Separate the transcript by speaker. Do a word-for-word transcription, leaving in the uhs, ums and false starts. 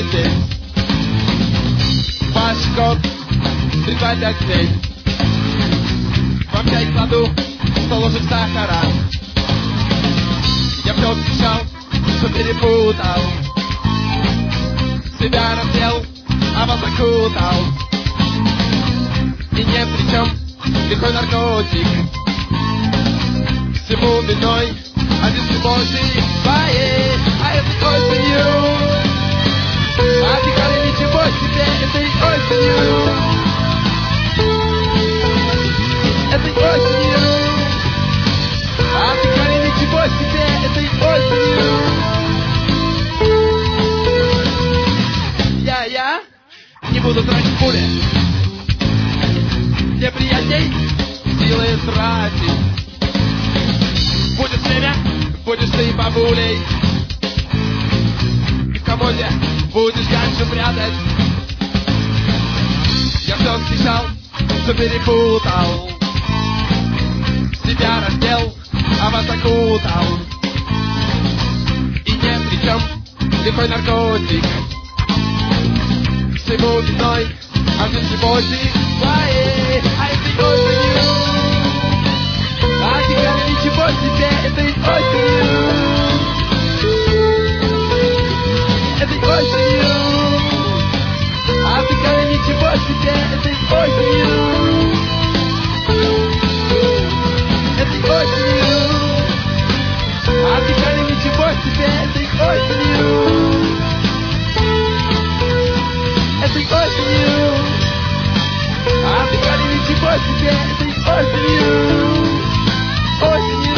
Speaker 1: семь. Ваш код три два пять семь. Вам чай кладу, сто ложек сахара. Я все встречал, все перепутал. Себя раздел, а вас закутал. И не при чем лихой наркотик. Всему виной один любовник. Бае, а это осенью. Отдыхали ничего себе этой осенью. Этой осенью. Отдыхали ничего себе этой осенью. Я-я не буду тратить пули. Для приятелей силы тратить. Будет время, будешь ты бабулей. И в комоде будешь ганчу прятать. Я все встречал, все перепутал. Себя раздел, а вас закутал. И не при чем лихой наркотик. Всему виной один любовник. Бае, а этой осенью. Отдыхали ничего себе этой осенью. Этой осенью. Отдыхали ничего себе этой осенью. Этой осенью. Отдыхали ничего себе этой осенью. Этой осенью. Отдыхали ничего себе этой осенью. Осенью.